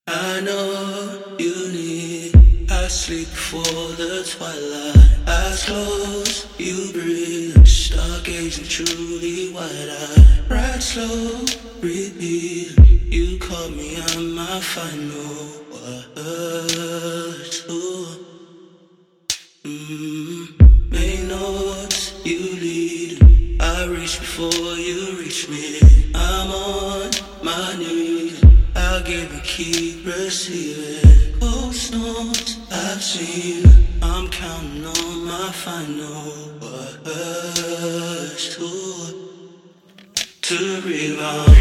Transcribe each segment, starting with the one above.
I know you need. I sleep before the twilight. Eyes closed, you breathe. Stargazing, truly wide-eyed. Ride slow, repeat. You caught me on my final words. Make notes, you lead. I reach before you reach me. I'm on my knees. I give and keep receiving. Ghost notes I've seen. I'm counting on my final words to rebound.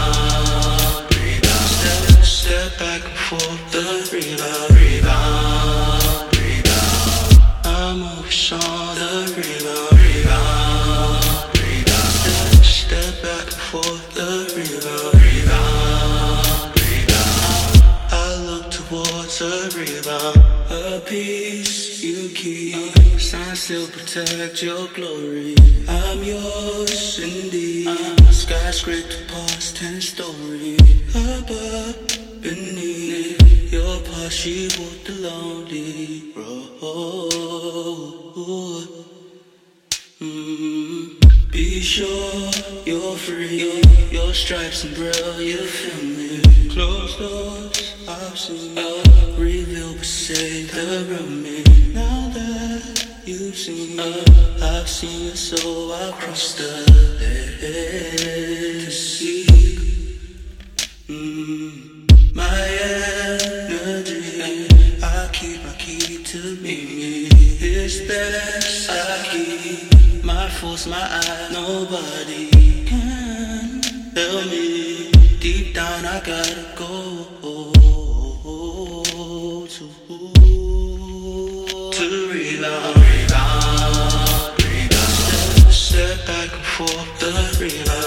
Step back and forth, the rebound. I'm always on the rebound. Step back and forth, the rebound. I look towards a rebound. A piece you keep. Sign still protect your glory. I'm yours indeed. Skyscraper past 10 stories. Above, beneath your path, she walked the lonely road. Be sure you're free. Your stripes and braille, you feel me. Closed doors, I've seen. Reveal but save the room. Now that you've seen, I've seen it, so I crossed the land to seek my energy. I keep my key to meet me. It's best I keep my force, my eye. Nobody can tell me. Deep down I gotta go to rebound. Step back and forth, the rebound.